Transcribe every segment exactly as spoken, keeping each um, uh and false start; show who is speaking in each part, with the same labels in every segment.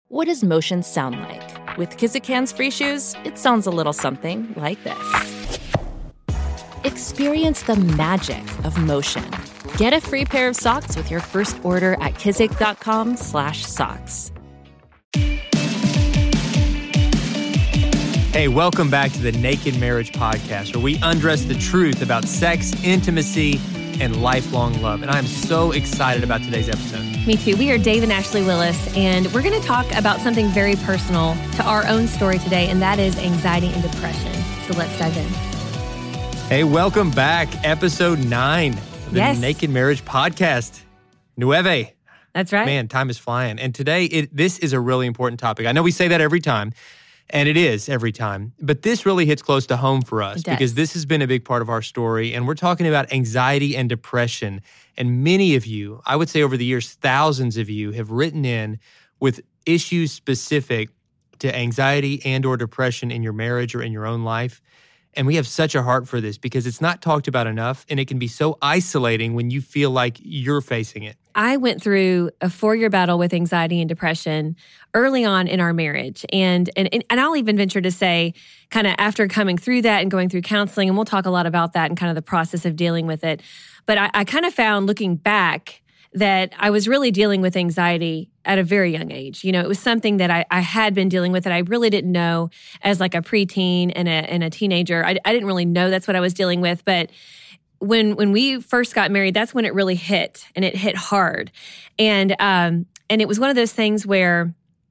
Speaker 1: What does motion sound like? With Kizik hands-free shoes, it sounds a little something like this. Experience the magic of motion. Get a free pair of socks with your first order at kizik.com slash socks.
Speaker 2: Hey, welcome back to the Naked Marriage Podcast, where we undress the truth about sex, intimacy, and lifelong love. And I'm so excited about today's episode.
Speaker 3: Me too. We are Dave and Ashley Willis, and we're going to talk about something very personal to our own story today, and that is anxiety and depression. So let's dive in.
Speaker 2: Hey, welcome back. Episode nine of the
Speaker 3: Yes.
Speaker 2: Naked Marriage Podcast. Nueve.
Speaker 3: That's right.
Speaker 2: Man, time is flying. And today, it, this is a really important topic. I know we say that every time, and it is every time, but this really hits close to home for us
Speaker 3: It does.
Speaker 2: because this has been a big part of our story, and we're talking about anxiety and depression. And many of you, I would say over the years, thousands of you have written in with issues specific to anxiety and or depression in your marriage or in your own life. And we have such a heart for this because it's not talked about enough, and it can be so isolating when you feel like you're facing it.
Speaker 3: I went through a four-year battle with anxiety and depression early on in our marriage. And and, and I'll even venture to say, kind of after coming through that and going through counseling, and we'll talk a lot about that and kind of the process of dealing with it. But I, I kind of found, looking back, that I was really dealing with anxiety at a very young age. You know, it was something that I, I had been dealing with that I really didn't know as like a preteen and a, and a teenager. I, I didn't really know that's what I was dealing with. But when when we first got married, that's when it really hit, and it hit hard. And um, and it was one of those things where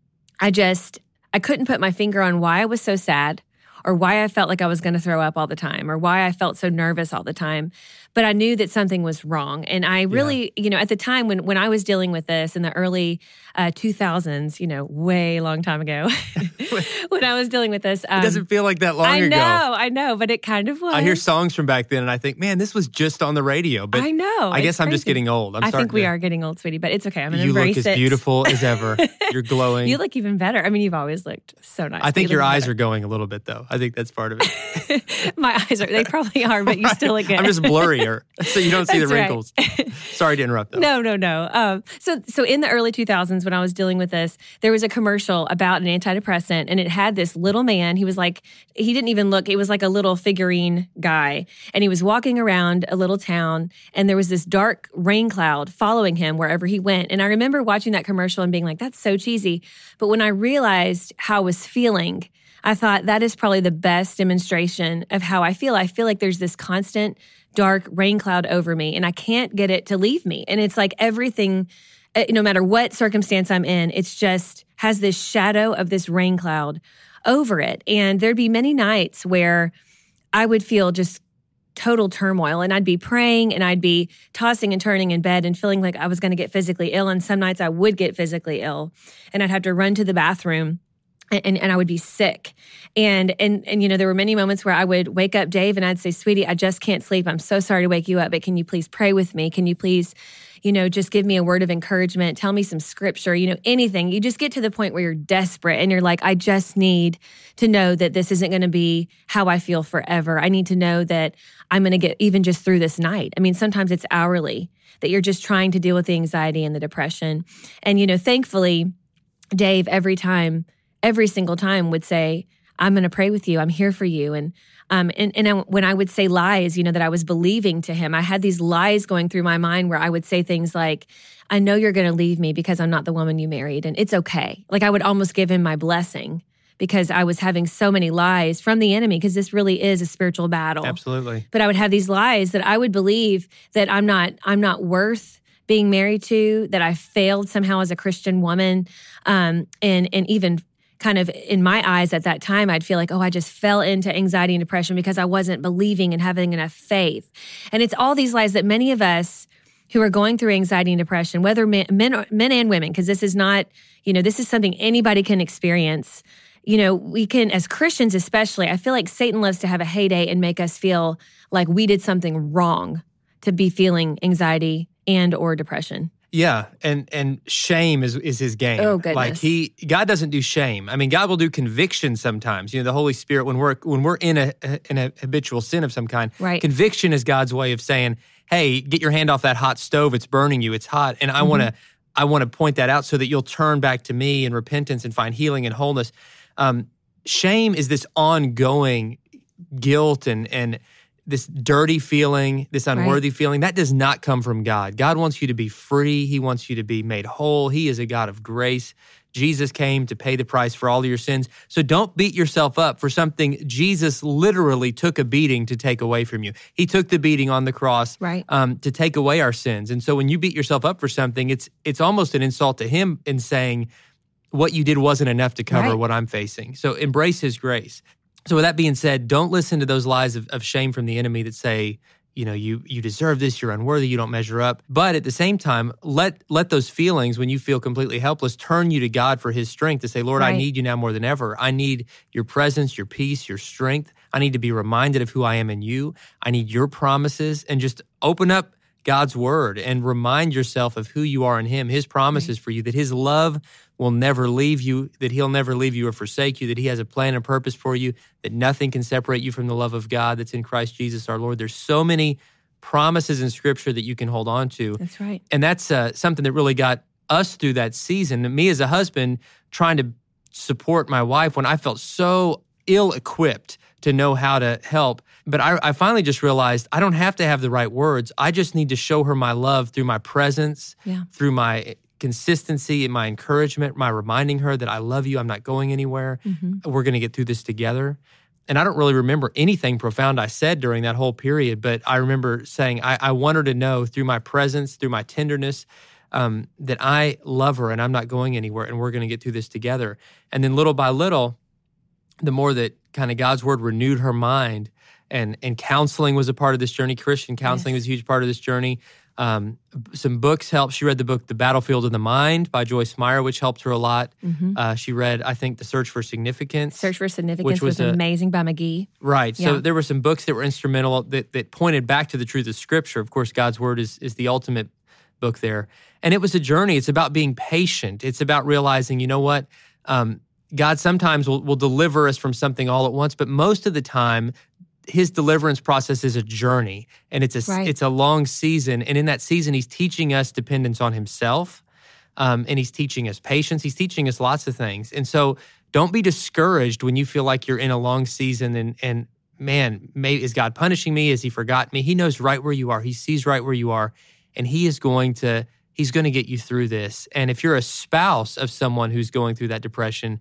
Speaker 3: I just, I couldn't put my finger on why I was so sad, or why I felt like I was going to throw up all the time, or why I felt so nervous all the time. But I knew that something was wrong. And I really, yeah. you know, at the time when when I was dealing with this in the early uh, two thousands, you know, way long time ago, when I was dealing with this. Um,
Speaker 2: It doesn't feel like that long
Speaker 3: I
Speaker 2: ago.
Speaker 3: know, I know, but it kind of was.
Speaker 2: I hear songs from back then, and I think, man, this was just on the radio. But
Speaker 3: I know.
Speaker 2: I guess
Speaker 3: it's
Speaker 2: I'm just
Speaker 3: crazy.
Speaker 2: getting old. I'm
Speaker 3: I
Speaker 2: starting
Speaker 3: think we
Speaker 2: to,
Speaker 3: are getting old, sweetie, but it's okay. I'm going to
Speaker 2: You
Speaker 3: embrace
Speaker 2: look
Speaker 3: it.
Speaker 2: as beautiful as ever. You're glowing.
Speaker 3: You look even better. I mean, you've always looked so nice.
Speaker 2: I think
Speaker 3: You
Speaker 2: your
Speaker 3: look
Speaker 2: eyes
Speaker 3: better.
Speaker 2: are going a little bit, though. I think that's part of it.
Speaker 3: My eyes are, they probably are, but you still look good.
Speaker 2: I'm just blurrier, so you don't see the
Speaker 3: That's right.
Speaker 2: wrinkles. Sorry to interrupt, though.
Speaker 3: No, no, no. Um, so, so in the early two thousands, when I was dealing with this, there was a commercial about an antidepressant, and it had this little man. He was like, he didn't even look. It was like a little figurine guy, and he was walking around a little town, and there was this dark rain cloud following him wherever he went. And I remember watching that commercial and being like, "That's so cheesy." But when I realized how I was feeling, I thought that is probably the best demonstration of how I feel. I feel like there's this constant dark rain cloud over me, and I can't get it to leave me. And it's like everything, no matter what circumstance I'm in, it's just has this shadow of this rain cloud over it. And there'd be many nights where I would feel just total turmoil, and I'd be praying, and I'd be tossing and turning in bed and feeling like I was going to get physically ill. And some nights I would get physically ill, and I'd have to run to the bathroom. And, and I would be sick. And, and, and, you know, there were many moments where I would wake up Dave and I'd say, "Sweetie, I just can't sleep. I'm so sorry to wake you up, but can you please pray with me? Can you please, you know, just give me a word of encouragement? Tell me some scripture, you know, anything." You just get to the point where you're desperate and you're like, "I just need to know that this isn't going to be how I feel forever. I need to know that I'm going to get even just through this night." I mean, sometimes it's hourly that you're just trying to deal with the anxiety and the depression. And, you know, thankfully, Dave, every time, every single time would say, "I'm going to pray with you. I'm here for you." And um, and, and I, when I would say lies, you know, that I was believing to him, I had these lies going through my mind where I would say things like, "I know you're going to leave me because I'm not the woman you married, and it's okay." Like I would almost give him my blessing because I was having so many lies from the enemy, because this really is a spiritual battle.
Speaker 2: Absolutely.
Speaker 3: But I would have these lies that I would believe that I'm not, I'm not worth being married to, that I failed somehow as a Christian woman, um, and and even kind of in my eyes at that time, I'd feel like, oh, I just fell into anxiety and depression because I wasn't believing and having enough faith. And it's all these lies that many of us who are going through anxiety and depression, whether men, men, or, men and women, because this is not, you know, this is something anybody can experience. You know, we can, as Christians especially, I feel like Satan loves to have a heyday and make us feel like we did something wrong to be feeling anxiety and or depression.
Speaker 2: Yeah, and and shame is is his game.
Speaker 3: Oh, goodness.
Speaker 2: Like he, God doesn't do shame. I mean, God will do conviction sometimes. You know, the Holy Spirit, when we're when we're in a in a habitual sin of some kind,
Speaker 3: right.
Speaker 2: Conviction is God's way of saying, "Hey, get your hand off that hot stove. It's burning you. It's hot, and I mm-hmm. want to I want to point that out so that you'll turn back to me in repentance and find healing and wholeness. Um, shame is this ongoing guilt and and this dirty feeling, this unworthy right. feeling. That does not come from God. God wants you to be free. He wants you to be made whole. He is a God of grace. Jesus came to pay the price for all of your sins. So don't beat yourself up for something Jesus literally took a beating to take away from you. He took the beating on the cross
Speaker 3: right.
Speaker 2: um, to take away our sins. And so when you beat yourself up for something, it's it's almost an insult to him in saying what you did wasn't enough to cover
Speaker 3: right.
Speaker 2: what I'm facing. So embrace his grace. So with that being said, don't listen to those lies of, of shame from the enemy that say, you know, you you deserve this, you're unworthy, you don't measure up. But at the same time, let let those feelings, when you feel completely helpless, turn you to God for his strength to say, Lord, right. I need you now more than ever. I need your presence, your peace, your strength. I need to be reminded of who I am in you. I need your promises, and just open up God's word and remind yourself of who you are in him, his promises right. for you, that his love will never leave you, that he'll never leave you or forsake you, that he has a plan and purpose for you, that nothing can separate you from the love of God that's in Christ Jesus our Lord. There's so many promises in Scripture that you can hold on to.
Speaker 3: That's right.
Speaker 2: And that's uh, something that really got us through that season. And me as a husband trying to support my wife when I felt so ill-equipped to know how to help. But I, I finally just realized I don't have to have the right words. I just need to show her my love through my presence,
Speaker 3: yeah.
Speaker 2: through my consistency and my encouragement, my reminding her that I love you, I'm not going anywhere, mm-hmm. we're going to get through this together. And I don't really remember anything profound I said during that whole period, but I remember saying, I, I want her to know through my presence, through my tenderness, um, that I love her and I'm not going anywhere and we're going to get through this together. And then little by little, the more that kind of God's word renewed her mind, and and counseling was a part of this journey. Christian counseling yes. was a huge part of this journey. Um, some books helped. She read the book The Battlefield of the Mind by Joyce Meyer, which helped her a lot. Mm-hmm. Uh, she read, I think, The Search for Significance.
Speaker 3: Search for Significance
Speaker 2: which was,
Speaker 3: was
Speaker 2: a,
Speaker 3: amazing by McGee.
Speaker 2: Right.
Speaker 3: Yeah.
Speaker 2: So there were some books that were instrumental that, that pointed back to the truth of Scripture. Of course, God's Word is is the ultimate book there. And it was a journey. It's about being patient. It's about realizing, you know what, um, God sometimes will, will deliver us from something all at once, but most of the time, his deliverance process is a journey, and it's a right. it's a long season. And in that season, he's teaching us dependence on himself, um, and he's teaching us patience. He's teaching us lots of things. And so don't be discouraged when you feel like you're in a long season and, and man, may, is God punishing me? Has he forgotten me? He knows right where you are. He sees right where you are, and he is going to he's going to get you through this. And if you're a spouse of someone who's going through that depression,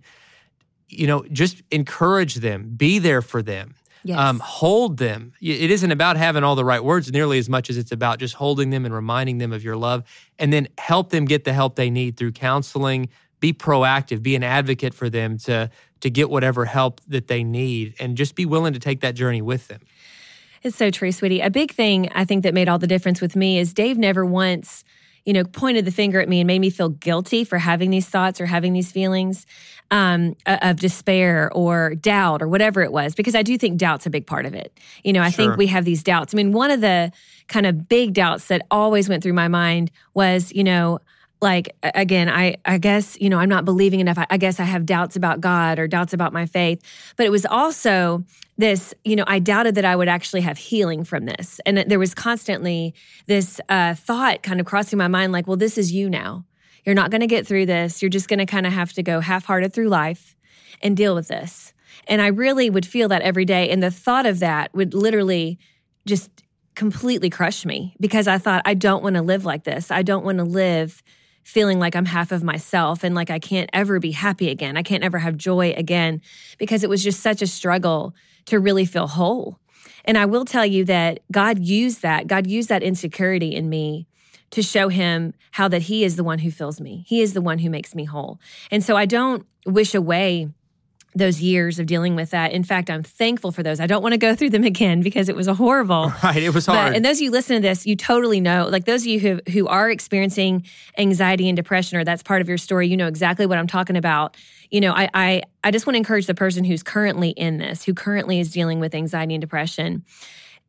Speaker 2: you know, just encourage them. Be there for them.
Speaker 3: Yes.
Speaker 2: Um, hold them. It isn't about having all the right words nearly as much as it's about just holding them and reminding them of your love, and then help them get the help they need through counseling. Be proactive. Be an advocate for them to, to get whatever help that they need, and just be willing to take that journey with them.
Speaker 3: It's so true, sweetie. A big thing I think that made all the difference with me is Dave never once, you know, pointed the finger at me and made me feel guilty for having these thoughts or having these feelings um, of despair or doubt or whatever it was, because I do think doubt's a big part of it. You know, I
Speaker 2: Sure.
Speaker 3: think we have these doubts. I mean, one of the kind of big doubts that always went through my mind was, you know, like, again, I, I guess, you know, I'm not believing enough. I, I guess I have doubts about God or doubts about my faith. But it was also this, you know, I doubted that I would actually have healing from this. And there was constantly this uh, thought kind of crossing my mind, like, well, this is you now. You're not going to get through this. You're just going to kind of have to go half-hearted through life and deal with this. And I really would feel that every day. And the thought of that would literally just completely crush me, because I thought, I don't want to live like this. I don't want to live feeling like I'm half of myself and like I can't ever be happy again. I can't ever have joy again, because it was just such a struggle to really feel whole. And I will tell you that God used that. God used that insecurity in me to show him how that he is the one who fills me. He is the one who makes me whole. And so I don't wish away those years of dealing with that. In fact, I'm thankful for those. I don't want to go through them again because it was a horrible.
Speaker 2: Right, it was hard.
Speaker 3: But, and those of you listening to this, you totally know, like those of you who, who are experiencing anxiety and depression, or that's part of your story, you know exactly what I'm talking about. You know, I, I, I just want to encourage the person who's currently in this, who currently is dealing with anxiety and depression.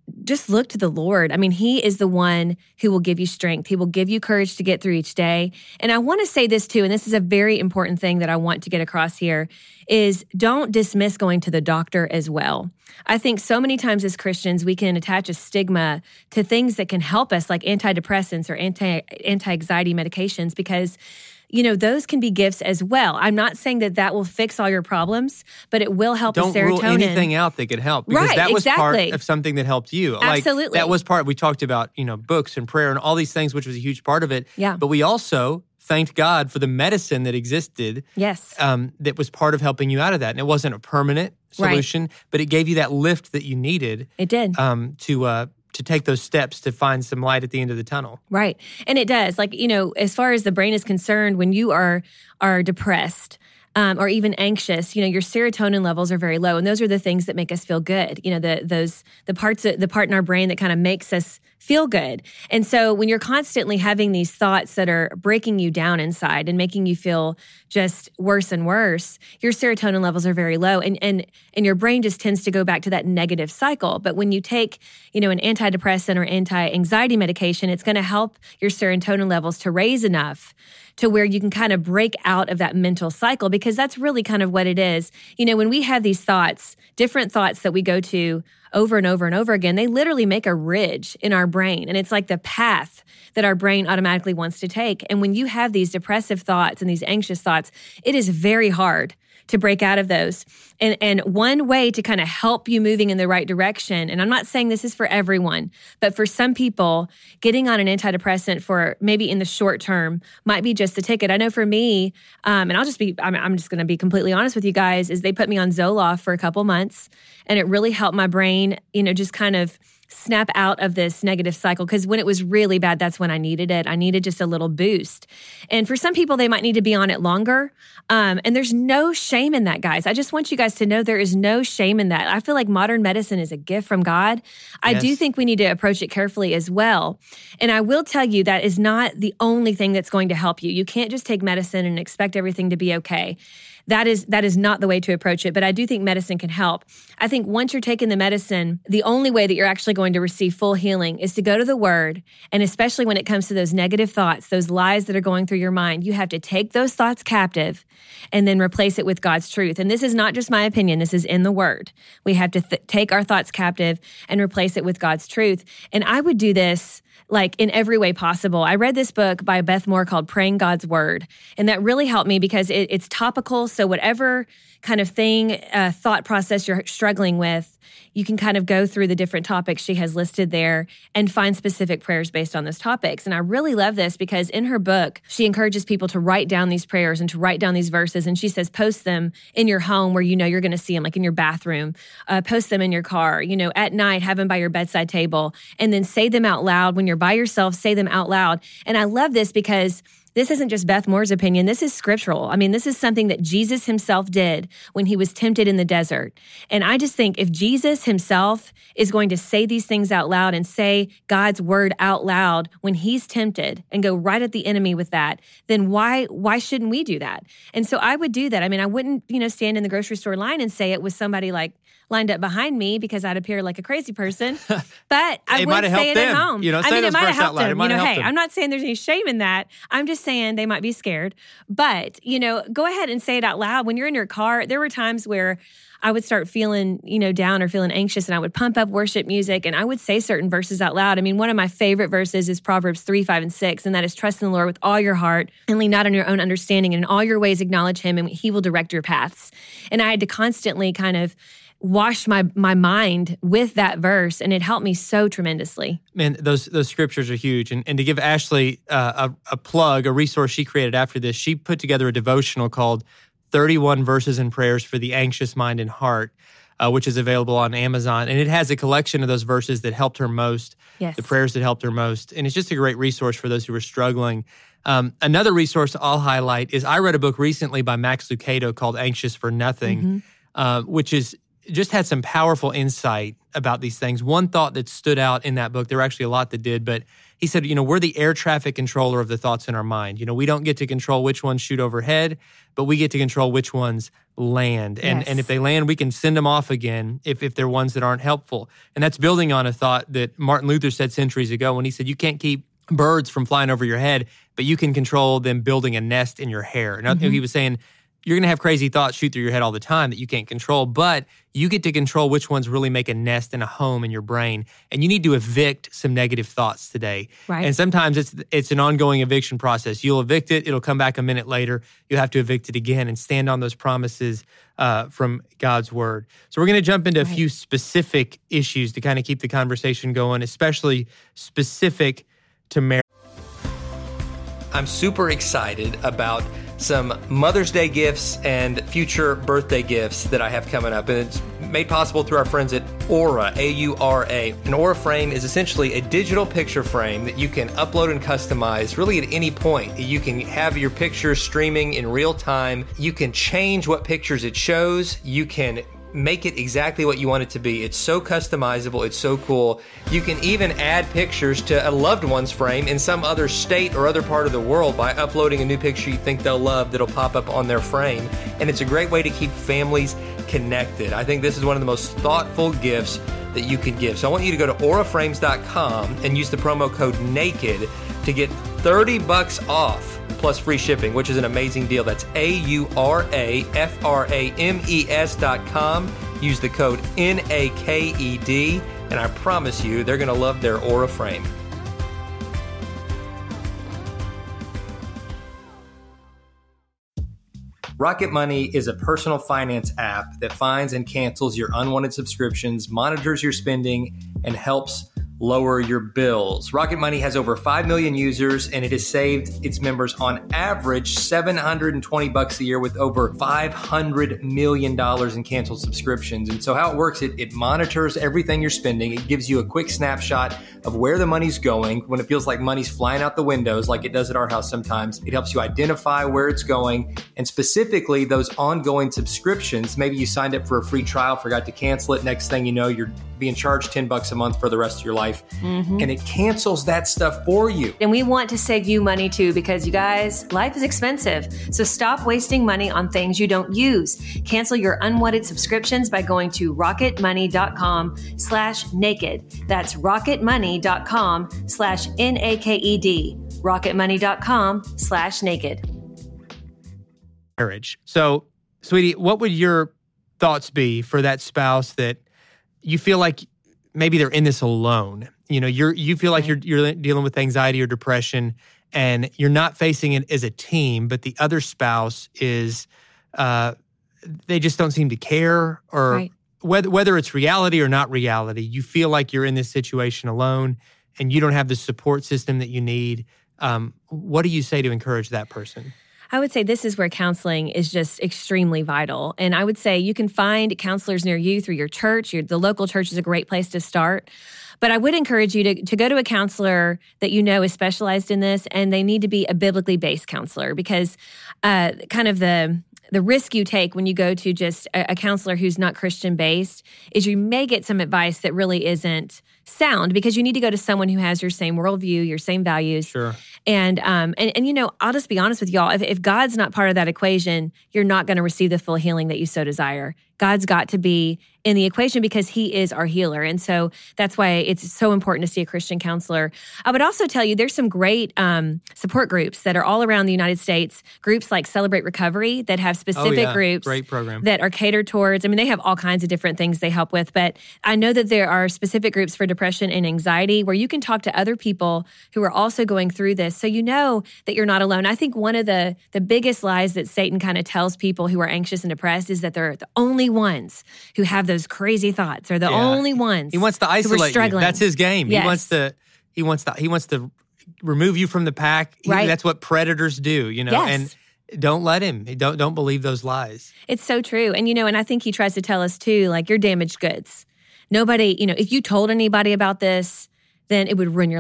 Speaker 3: just look to the Lord. I mean, He is the one who will give you strength. He will give you courage to get through each day. And I want to say this too, and this is a very important thing that I want to get across here, is don't dismiss going to the doctor as well. I think so many times as Christians, we can attach a stigma to things that can help us, like antidepressants or anti, anti-anxiety medications, because you know, those can be gifts as well. I'm not saying that that will fix all your problems, but it will help
Speaker 2: Don't
Speaker 3: the serotonin.
Speaker 2: Don't rule anything out that could help, because
Speaker 3: right,
Speaker 2: that was
Speaker 3: exactly.
Speaker 2: part of something that helped you.
Speaker 3: Absolutely.
Speaker 2: Like, that was part, we talked about, you know, books and prayer and all these things, which was a huge part of it.
Speaker 3: Yeah.
Speaker 2: But we also thanked God for the medicine that existed.
Speaker 3: Yes.
Speaker 2: Um, that was part of helping you out of that. And it wasn't a permanent solution, right. but it gave you that lift that you needed.
Speaker 3: It did.
Speaker 2: Um, to, uh, to take those steps to find some light at the end of the tunnel.
Speaker 3: Right. And it does. Like, you know, as far as the brain is concerned, when you are are depressed um, or even anxious, you know, your serotonin levels are very low. And those are the things that make us feel good. You know, the those the parts of, the part in our brain that kind of makes us feel good. And so when you're constantly having these thoughts that are breaking you down inside and making you feel just worse and worse, your serotonin levels are very low, and and and your brain just tends to go back to that negative cycle. But when you take, you know, an antidepressant or anti-anxiety medication, it's going to help your serotonin levels to raise enough to where you can kind of break out of that mental cycle, because that's really kind of what it is. You know, when we have these thoughts, different thoughts that we go to over and over and over again, they literally make a ridge in our brain. And it's like the path that our brain automatically wants to take. And when you have these depressive thoughts and these anxious thoughts, it is very hard to break out of those. And and one way to kind of help you moving in the right direction, and I'm not saying this is for everyone, but for some people, getting on an antidepressant for maybe in the short term might be just the ticket. I know for me, um, and I'll just be, I'm, I'm just going to be completely honest with you guys, is they put me on Zoloft for a couple months, and it really helped my brain, you know, just kind of snap out of this negative cycle. Because when it was really bad, that's when I needed it. I needed just a little boost. And for some people, they might need to be on it longer. Um, and there's no shame in that, guys. I just want you guys to know there is no shame in that. I feel like modern medicine is a gift from God. I
Speaker 2: Yes.
Speaker 3: do think we need to approach it carefully as well. And I will tell you that is not the only thing that's going to help you. You can't just take medicine and expect everything to be okay. That is that is not the way to approach it, but I do think medicine can help. I think once you're taking the medicine, the only way that you're actually going to receive full healing is to go to the Word, and especially when it comes to those negative thoughts, those lies that are going through your mind, you have to take those thoughts captive and then replace it with God's truth. And this is not just my opinion, this is in the Word. We have to th- take our thoughts captive and replace it with God's truth. And I would do this like in every way possible. I read this book by Beth Moore called Praying God's Word, and that really helped me because it, it's topical. So whatever kind of thing, uh, thought process you're struggling with, you can kind of go through the different topics she has listed there and find specific prayers based on those topics. And I really love this because in her book, she encourages people to write down these prayers and to write down these verses. And she says, post them in your home where you know you're going to see them, like in your bathroom. Uh, post them in your car, you know, at night, have them by your bedside table, and then say them out loud. When you're by yourself, say them out loud. And I love this because this isn't just Beth Moore's opinion. This is scriptural. I mean, this is something that Jesus himself did when he was tempted in the desert. And I just think if Jesus himself is going to say these things out loud and say God's word out loud when he's tempted and go right at the enemy with that, then why why shouldn't we do that? And so I would do that. I mean, I wouldn't, you know, stand in the grocery store line and say it with somebody like lined up behind me because I'd appear like a crazy person. But I
Speaker 2: It
Speaker 3: would
Speaker 2: might have
Speaker 3: say
Speaker 2: helped
Speaker 3: it at
Speaker 2: them.
Speaker 3: home.
Speaker 2: You know,
Speaker 3: I
Speaker 2: say
Speaker 3: mean,
Speaker 2: those
Speaker 3: it might have
Speaker 2: verses out
Speaker 3: helped
Speaker 2: loud. It
Speaker 3: them.
Speaker 2: might
Speaker 3: You know,
Speaker 2: have
Speaker 3: hey,
Speaker 2: helped them.
Speaker 3: I'm not saying there's any shame in that. I'm just saying they might be scared. But, you know, go ahead and say it out loud. When you're in your car, there were times where I would start feeling, you know, down or feeling anxious, and I would pump up worship music and I would say certain verses out loud. I mean, one of my favorite verses is Proverbs three, five, and six, and that is trust in the Lord with all your heart and lean not on your own understanding, and in all your ways acknowledge him and he will direct your paths. And I had to constantly kind of wash my my mind with that verse, and it helped me so tremendously.
Speaker 2: Man, those those scriptures are huge. And, and to give Ashley uh, a, a plug, a resource she created after this, she put together a devotional called thirty-one Verses and Prayers for the Anxious Mind and Heart, uh, which is available on Amazon. And it has a collection of those verses that helped her most,
Speaker 3: Yes.
Speaker 2: the prayers that helped her most. And it's just a great resource for those who are struggling. Um, another resource I'll highlight is I read a book recently by Max Lucado called Anxious for Nothing,
Speaker 3: Mm-hmm.
Speaker 2: uh, which is just had some powerful insight about these things. One thought that stood out in that book, there were actually a lot that did, but he said, you know, we're the air traffic controller of the thoughts in our mind. You know, we don't get to control which ones shoot overhead, but we get to control which ones land. And
Speaker 3: Yes.
Speaker 2: and if they land, we can send them off again if, if they're ones that aren't helpful. And that's building on a thought that Martin Luther said centuries ago when he said, you can't keep birds from flying over your head, but you can control them building a nest in your hair. And mm-hmm. he was saying, you're going to have crazy thoughts shoot through your head all the time that you can't control, but you get to control which ones really make a nest and a home in your brain. And you need to evict some negative thoughts today.
Speaker 3: Right.
Speaker 2: And sometimes it's it's an ongoing eviction process. You'll evict it. It'll come back a minute later. You'll have to evict it again and stand on those promises uh, from God's word. So we're going to jump into a
Speaker 3: Right.
Speaker 2: few specific issues to kind of keep the conversation going, especially specific to marriage. I'm super excited about some Mother's Day gifts and future birthday gifts that I have coming up. And it's made possible through our friends at Aura, A U R A. An Aura frame is essentially a digital picture frame that you can upload and customize really at any point. You can have your pictures streaming in real time. You can change what pictures it shows. You can make it exactly what you want it to be. It's so customizable. It's so cool. You can even add pictures to a loved one's frame in some other state or other part of the world by uploading a new picture you think they'll love that'll pop up on their frame. And it's a great way to keep families connected. I think this is one of the most thoughtful gifts that you could give. So I want you to go to aura frames dot com and use the promo code NAKED to get thirty bucks off plus free shipping, which is an amazing deal. That's A U R A F R A M E S dot com. Use the code N A K E D, and I promise you, they're going to love their Aura frame. Rocket Money is a personal finance app that finds and cancels your unwanted subscriptions, monitors your spending, and helps lower your bills. Rocket Money has over five million users, and it has saved its members on average seven hundred twenty bucks a year with over five hundred million dollars in canceled subscriptions. And so how it works, it, it monitors everything you're spending. It gives you a quick snapshot of where the money's going. When it feels like money's flying out the windows, like it does at our house sometimes, it helps you identify where it's going. And specifically, those ongoing subscriptions, maybe you signed up for a free trial, forgot to cancel it. Next thing you know, you're being charged ten bucks a month for the rest of your life. Mm-hmm. And it cancels that stuff for you.
Speaker 3: And we want to save you money too, because you guys, life is expensive. So stop wasting money on things you don't use. Cancel your unwanted subscriptions by going to rocketmoney.com slash naked. That's rocketmoney.com slash N A K E D. rocketmoney.com slash naked.
Speaker 2: Marriage. So, sweetie, what would your thoughts be for that spouse that you feel like maybe they're in this alone? You know, you're you feel like you're you're dealing with anxiety or depression, and you're not facing it as a team, but the other spouse is, uh, they just don't seem to care, or
Speaker 3: Right.
Speaker 2: whether whether it's reality or not reality, you feel like you're in this situation alone, and you don't have the support system that you need. Um, what do you say to encourage that person?
Speaker 3: I would say this is where counseling is just extremely vital. And I would say you can find counselors near you through your church. Your, the local church is a great place to start. But I would encourage you to, to go to a counselor that you know is specialized in this, and they need to be a biblically based counselor, because uh, kind of the the risk you take when you go to just a, a counselor who's not Christian based is you may get some advice that really isn't sound, because you need to go to someone who has your same worldview, your same values.
Speaker 2: Sure.
Speaker 3: And, um, and, and you know, I'll just be honest with y'all. If, if God's not part of that equation, you're not going to receive the full healing that you so desire. God's got to be in the equation because he is our healer. And so that's why it's so important to see a Christian counselor. I would also tell you there's some great um, support groups that are all around the United States, groups like Celebrate Recovery that have specific
Speaker 2: oh, yeah.
Speaker 3: groups
Speaker 2: Great program.
Speaker 3: that are catered towards, I mean, they have all kinds of different things they help with, but I know that there are specific groups for depression and anxiety where you can talk to other people who are also going through this, so you know that you're not alone. I think one of the, the biggest lies that Satan kind of tells people who are anxious and depressed is that they're the only ones who have those crazy thoughts, or the
Speaker 2: Yeah.
Speaker 3: only ones
Speaker 2: He wants to
Speaker 3: who are
Speaker 2: isolate you.
Speaker 3: struggling.
Speaker 2: That's his game.
Speaker 3: Yes.
Speaker 2: He wants to. He wants to. He wants to remove you from the pack. He-
Speaker 3: Right.
Speaker 2: That's what predators do. You know.
Speaker 3: Yes.
Speaker 2: And don't let him. Don't don't believe those lies.
Speaker 3: It's so true. And, you know, and I think he tries to tell us too, like, you're damaged goods. Nobody, you know, if you told anybody about this, then it would ruin your life.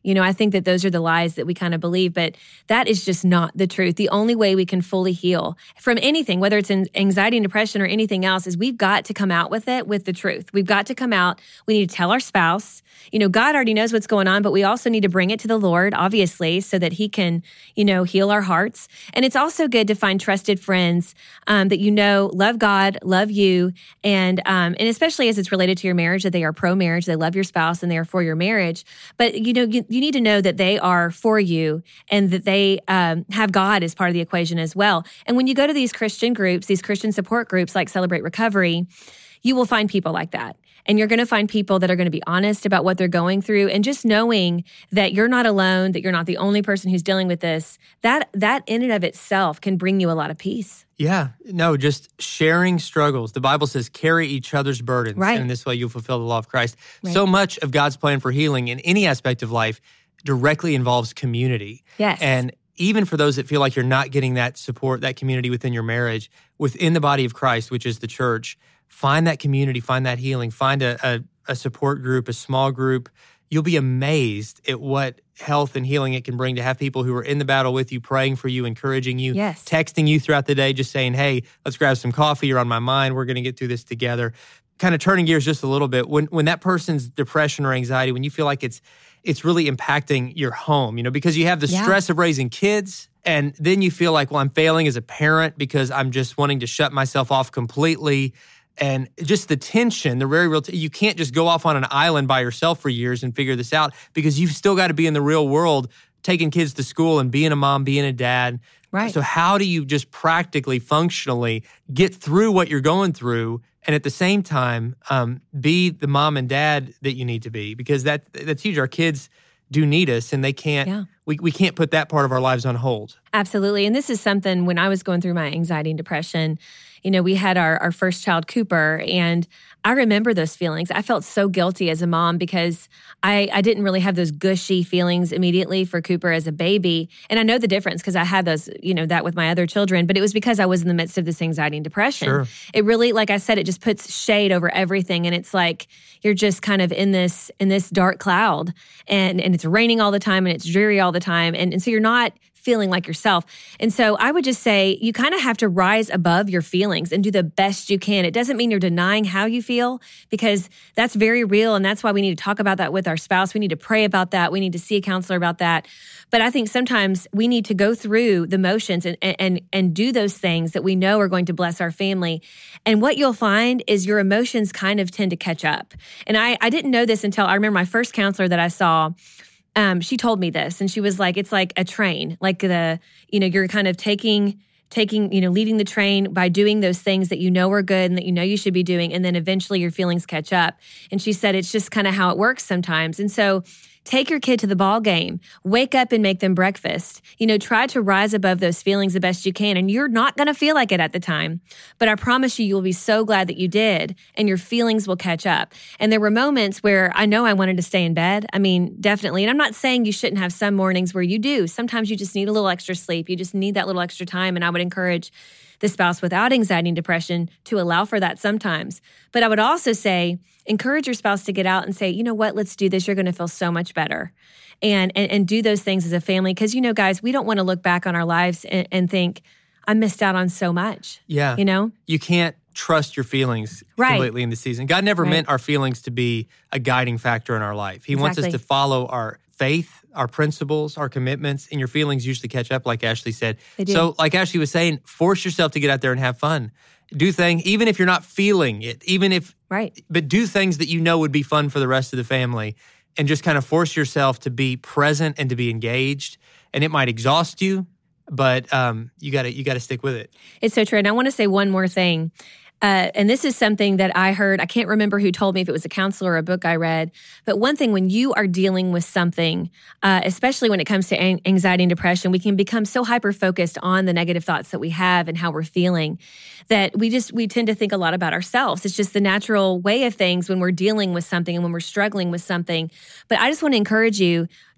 Speaker 3: You know, I think that those are the lies that we kind of believe, but that is just not the truth. The only way we can fully heal from anything, whether it's in anxiety and depression or anything else, is we've got to come out with it with the truth. We've got to come out. We need to tell our spouse. You know, God already knows what's going on, but we also need to bring it to the Lord, obviously, so that he can, you know, heal our hearts. And it's also good to find trusted friends um, that you know love God, love you, and um, and especially as it's related to your marriage, that they are pro-marriage, they love your spouse, and they are for your marriage. But, you know, you, you need to know that they are for you and that they um, have God as part of the equation as well. And when you go to these Christian groups, these Christian support groups like Celebrate Recovery, you will find people like that. And you're going to find people that are going to be honest about what they're going through. And just knowing that you're not alone, that you're not the only person who's dealing with this, that that in and of itself can bring you a lot of peace.
Speaker 2: Yeah, no, just sharing struggles. The Bible says carry each other's burdens.
Speaker 3: Right.
Speaker 2: And in this way you'll fulfill the law of Christ.
Speaker 3: Right.
Speaker 2: So much of God's plan for healing in any aspect of life directly involves community.
Speaker 3: Yes.
Speaker 2: And even for those that feel like you're not getting that support, that community within your marriage, within the body of Christ, which is the church, find that community, find that healing, find a, a, a support group, a small group. You'll be amazed at what health and healing it can bring to have people who are in the battle with you, praying for you, encouraging you,
Speaker 3: yes.
Speaker 2: texting you throughout the day, just saying, hey, let's grab some coffee. You're on my mind. We're going to get through this together. Kind of turning gears just a little bit. When when that person's depression or anxiety, when you feel like it's it's really impacting your home, you know, because you have the
Speaker 3: yeah.
Speaker 2: stress of raising kids, and then you feel like, well, I'm failing as a parent because I'm just wanting to shut myself off completely. And just the tension, the very real, t- you can't just go off on an island by yourself for years and figure this out, because you've still got to be in the real world, taking kids to school and being a mom, being a dad.
Speaker 3: Right.
Speaker 2: So how do you just practically, functionally get through what you're going through, and at the same time um, be the mom and dad that you need to be? Because that that's huge. Our kids do need us, and they can't.
Speaker 3: Yeah.
Speaker 2: We we can't put that part of our lives on hold.
Speaker 3: Absolutely. And this is something, when I was going through my anxiety and depression, you know, we had our, our first child, Cooper, and I remember those feelings. I felt so guilty as a mom because I, I didn't really have those gushy feelings immediately for Cooper as a baby. And I know the difference because I had those, you know, that with my other children, but it was because I was in the midst of this anxiety and depression.
Speaker 2: Sure.
Speaker 3: It really, like I said, it just puts shade over everything. And it's like you're just kind of in this in this dark cloud, and, and it's raining all the time and it's dreary all the time. And, and so you're not feeling like yourself. And so I would just say you kind of have to rise above your feelings and do the best you can. It doesn't mean you're denying how you feel, because that's very real. And that's why we need to talk about that with our spouse. We need to pray about that. We need to see a counselor about that. But I think sometimes we need to go through the motions and, and, and do those things that we know are going to bless our family. And what you'll find is your emotions kind of tend to catch up. And I, I didn't know this until I remember my first counselor that I saw. Um, she told me this, and she was like, it's like a train, like the, you know, you're kind of taking, taking, you know, leading the train by doing those things that you know are good and that you know you should be doing. And then eventually your feelings catch up. And she said, it's just kind of how it works sometimes. And so take your kid to the ball game, wake up and make them breakfast. You know, try to rise above those feelings the best you can. And you're not going to feel like it at the time, but I promise you, you'll be so glad that you did, and your feelings will catch up. And there were moments where I know I wanted to stay in bed. I mean, definitely. And I'm not saying you shouldn't have some mornings where you do. Sometimes you just need a little extra sleep. You just need that little extra time. And I would encourage the spouse without anxiety and depression to allow for that sometimes. But I would also say, encourage your spouse to get out and say, you know what, let's do this. You're going to feel so much better. And, and, and do those things as a family. Because, you know, guys, we don't want to look back on our lives and, and think, I missed out on so much.
Speaker 2: Yeah.
Speaker 3: You know?
Speaker 2: You can't trust your feelings
Speaker 3: right.
Speaker 2: completely in the season. God never
Speaker 3: right.
Speaker 2: meant our feelings to be a guiding factor in our life. He
Speaker 3: exactly.
Speaker 2: wants us to follow our faith, our principles, our commitments, and your feelings usually catch up, like Ashley said.
Speaker 3: They do.
Speaker 2: So like Ashley was saying, force yourself to get out there and have fun. Do things, even if you're not feeling it, even if,
Speaker 3: right.
Speaker 2: but do things that you know would be fun for the rest of the family, and just kind of force yourself to be present and to be engaged. And it might exhaust you, but um, you gotta you gotta stick with it.
Speaker 3: It's so true. And I want to say one more thing. Uh, and this is something that I heard, I can't remember who told me, if it was a counselor or a book I read, but one thing, when you are dealing with something, uh, especially when it comes to an- anxiety and depression, we can become so hyper-focused on the negative thoughts that we have and how we're feeling that we just, we tend to think a lot about ourselves. It's just the natural way of things when we're dealing with something and when we're struggling with something. But I just want to encourage you,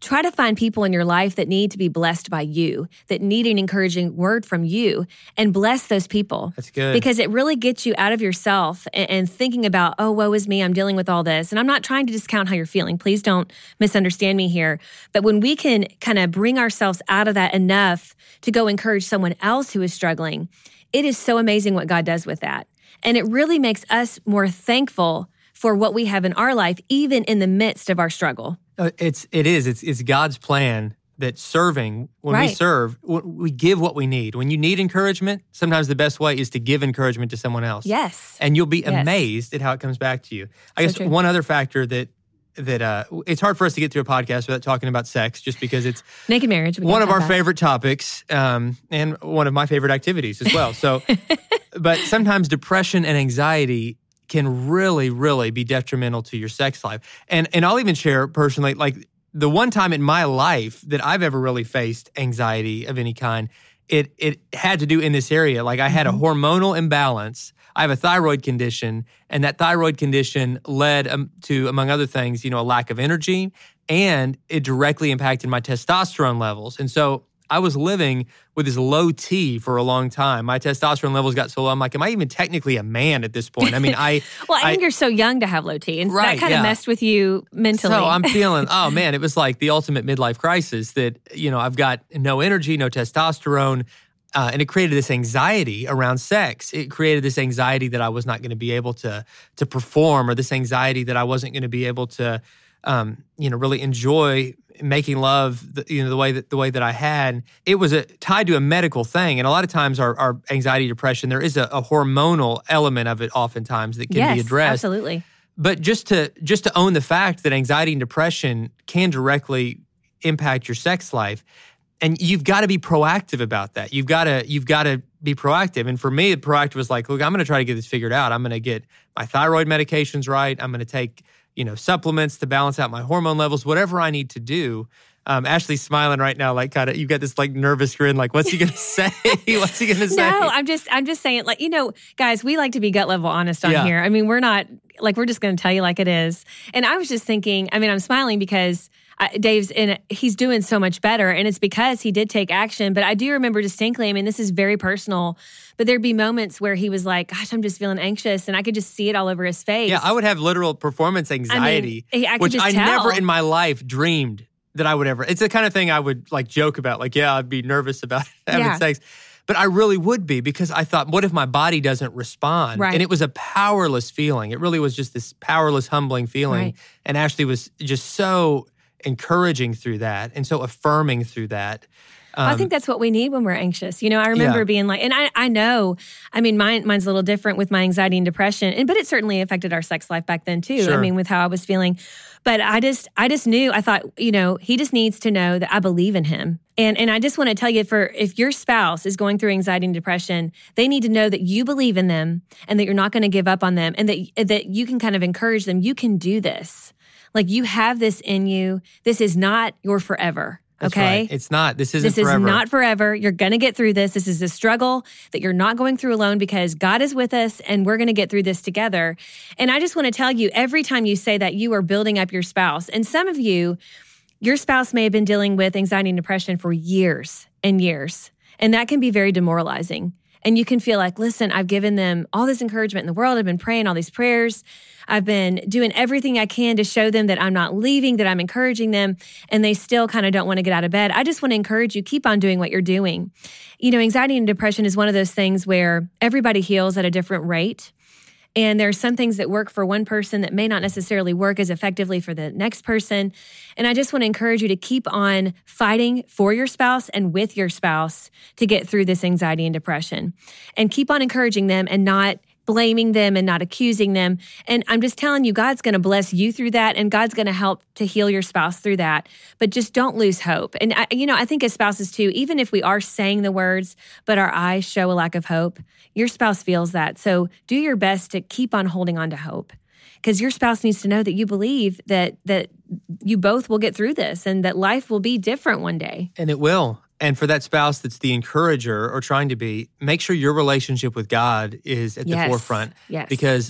Speaker 3: try to find people in your life that need to be blessed by you, that need an encouraging word from you, and bless those people.
Speaker 2: That's good.
Speaker 3: Because it really gets you out of yourself and, and thinking about, oh, woe is me, I'm dealing with all this. And I'm not trying to discount how you're feeling. Please don't misunderstand me here. But when we can kind of bring ourselves out of that enough to go encourage someone else who is struggling, it is so amazing what God does with that. And it really makes us more thankful for what we have in our life, even in the midst of our struggle.
Speaker 2: Uh, It's it is it's it's God's plan that serving when
Speaker 3: Right.
Speaker 2: we serve w- we give what we need. When you need encouragement, sometimes the best way is to give encouragement to someone else.
Speaker 3: Yes.
Speaker 2: And you'll be
Speaker 3: Yes.
Speaker 2: amazed at how it comes back to you. I
Speaker 3: So
Speaker 2: guess
Speaker 3: true.
Speaker 2: one other factor that that uh, it's hard for us to get through a podcast without talking about sex, just because it's
Speaker 3: Naked marriage. we
Speaker 2: one
Speaker 3: can
Speaker 2: of
Speaker 3: have
Speaker 2: our
Speaker 3: that.
Speaker 2: favorite topics, um, and one of my favorite activities as well. So, but sometimes depression and anxiety can really, really be detrimental to your sex life. And and I'll even share personally, like the one time in my life that I've ever really faced anxiety of any kind, it it had to do in this area. Like I had a hormonal imbalance. I have a thyroid condition, and that thyroid condition led um, to, among other things, you know, a lack of energy, and it directly impacted my testosterone levels. And so I was living with this low T for a long time. My testosterone levels got so low. I'm like, am I even technically a man at this point? I mean, I
Speaker 3: Well, I think
Speaker 2: I-
Speaker 3: you're so young to have low T, and
Speaker 2: Right,
Speaker 3: that kind of
Speaker 2: yeah.
Speaker 3: messed with you mentally.
Speaker 2: So I'm feeling, oh man, it was like the ultimate midlife crisis that, you know, I've got no energy, no testosterone, uh, and it created this anxiety around sex. It created this anxiety that I was not going to be able to to perform, or this anxiety that I wasn't going to be able to, um, you know, really enjoy making love, the, you know, the way that the way that I had. It was a, tied to a medical thing, and a lot of times our, our anxiety, depression, there is a, a hormonal element of it, oftentimes that can
Speaker 3: yes,
Speaker 2: be addressed.
Speaker 3: absolutely.
Speaker 2: But just to just to own the fact that anxiety and depression can directly impact your sex life, and you've got to be proactive about that. You've got to you've got to be proactive. And for me, the proactive was like, look, I'm going to try to get this figured out. I'm going to get my thyroid medications right. I'm going to take, you know, supplements to balance out my hormone levels. Whatever I need to do. Um, Ashley's smiling right now, like kind of. You've got this like nervous grin, like, what's he going to say? What's he going to say?
Speaker 3: No, I'm just I'm just saying, like, you know, guys, we like to be gut level honest on
Speaker 2: Yeah.
Speaker 3: here. I mean, we're not like we're just going to tell you like it is. And I was just thinking, I mean, I'm smiling because I, Dave's in it, he's doing so much better, and it's because he did take action. But I do remember distinctly, I mean, this is very personal, but there'd be moments where he was like, gosh, I'm just feeling anxious, and I could just see it all over his face.
Speaker 2: Yeah, I would have literal performance anxiety,
Speaker 3: I could
Speaker 2: which
Speaker 3: just
Speaker 2: I
Speaker 3: tell.
Speaker 2: never in my life dreamed that I would ever. It's the kind of thing I would like joke about, like, yeah, I'd be nervous about having
Speaker 3: Yeah.
Speaker 2: sex. But I really would be, because I thought, what if my body doesn't respond?
Speaker 3: Right.
Speaker 2: And it was a powerless feeling. It really was just this powerless, humbling feeling.
Speaker 3: Right.
Speaker 2: And Ashley was just so encouraging through that and so affirming through that. Um,
Speaker 3: I think that's what we need when we're anxious. You know, I remember
Speaker 2: Yeah.
Speaker 3: being like, and I, I know, I mean, mine, mine's a little different with my anxiety and depression, and but it certainly affected our sex life back then too. I
Speaker 2: Sure.
Speaker 3: mean, with how I was feeling, but I just, I just knew. I thought, you know, he just needs to know that I believe in him, and and I just want to tell you, for if your spouse is going through anxiety and depression, they need to know that you believe in them and that you're not going to give up on them, and that that you can kind of encourage them. You can do this. Like, you have this in you. This is not your forever.
Speaker 2: that's
Speaker 3: Okay.
Speaker 2: right. It's not. This isn't
Speaker 3: This is
Speaker 2: forever.
Speaker 3: not forever. You're going to get through this. This is a struggle that you're not going through alone, because God is with us, and we're going to get through this together. And I just want to tell you, every time you say that, you are building up your spouse. And some of you, your spouse may have been dealing with anxiety and depression for years and years. And that can be very demoralizing. And you can feel like, listen, I've given them all this encouragement in the world. I've been praying all these prayers. I've been doing everything I can to show them that I'm not leaving, that I'm encouraging them, and they still kind of don't want to get out of bed. I just want to encourage you, keep on doing what you're doing. You know, anxiety and depression is one of those things where everybody heals at a different rate. And there are some things that work for one person that may not necessarily work as effectively for the next person. And I just want to encourage you to keep on fighting for your spouse and with your spouse to get through this anxiety and depression. And keep on encouraging them and not blaming them and not accusing them. And I'm just telling you, God's going to bless you through that, and God's going to help to heal your spouse through that. But just don't lose hope. And, I, you know, I think as spouses too, even if we are saying the words, but our eyes show a lack of hope, your spouse feels that. So do your best to keep on holding on to hope, because your spouse needs to know that you believe that that you both will get through this and that life will be different one day.
Speaker 2: And it will. And for that spouse that's the encourager or trying to be, make sure your relationship with God is at
Speaker 3: Yes.
Speaker 2: the forefront.
Speaker 3: Yes.
Speaker 2: Because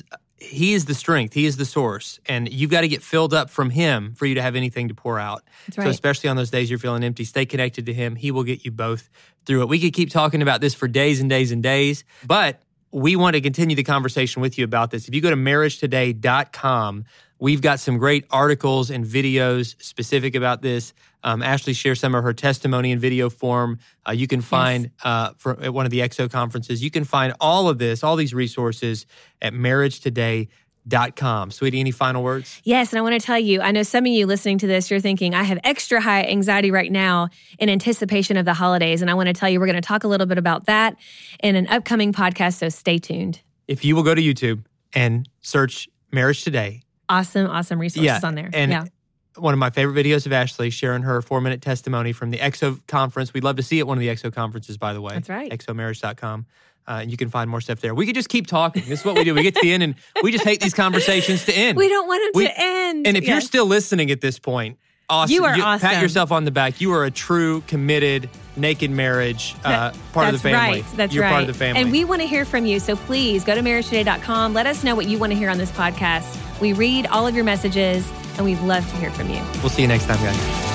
Speaker 2: he is the strength. He is the source. And you've got to get filled up from him for you to have anything to pour out.
Speaker 3: That's right.
Speaker 2: So especially on those days you're feeling empty, stay connected to him. He will get you both through it. We could keep talking about this for days and days and days, but we want to continue the conversation with you about this. If you go to marriage today dot com, we've got some great articles and videos specific about this. Um, Ashley shares some of her testimony in video form. Uh, you can find yes. uh, for, at one of the X O conferences. You can find all of this, all these resources at marriage today dot com. Sweetie, any final words?
Speaker 3: Yes, and I want to tell you, I know some of you listening to this, you're thinking, I have extra high anxiety right now in anticipation of the holidays. And I want to tell you, we're going to talk a little bit about that in an upcoming podcast, so stay tuned.
Speaker 2: If you will go to YouTube and search Marriage Today.
Speaker 3: Awesome, awesome resources
Speaker 2: yeah,
Speaker 3: on there.
Speaker 2: And
Speaker 3: yeah.
Speaker 2: One of my favorite videos of Ashley sharing her four-minute testimony from the X O conference. We'd love to see it at one of the X O conferences, by the way.
Speaker 3: That's right.
Speaker 2: X O marriage dot com. Uh, and you can find more stuff there. We could just keep talking. This is what we do. We get to the end, and we just hate these conversations to end.
Speaker 3: We don't want them
Speaker 2: we,
Speaker 3: to end.
Speaker 2: And if
Speaker 3: yes.
Speaker 2: you're still listening at this point, awesome.
Speaker 3: You are
Speaker 2: you,
Speaker 3: awesome.
Speaker 2: Pat yourself on the back. You are a true, committed, naked marriage uh,
Speaker 3: that,
Speaker 2: part of the family.
Speaker 3: Right. That's
Speaker 2: you're
Speaker 3: right.
Speaker 2: part of the family.
Speaker 3: And we want to hear from you. So please go to marriage today dot com. Let us know what you want to hear on this podcast. We read all of your messages, and we'd love to hear from you.
Speaker 2: We'll see you next time, guys.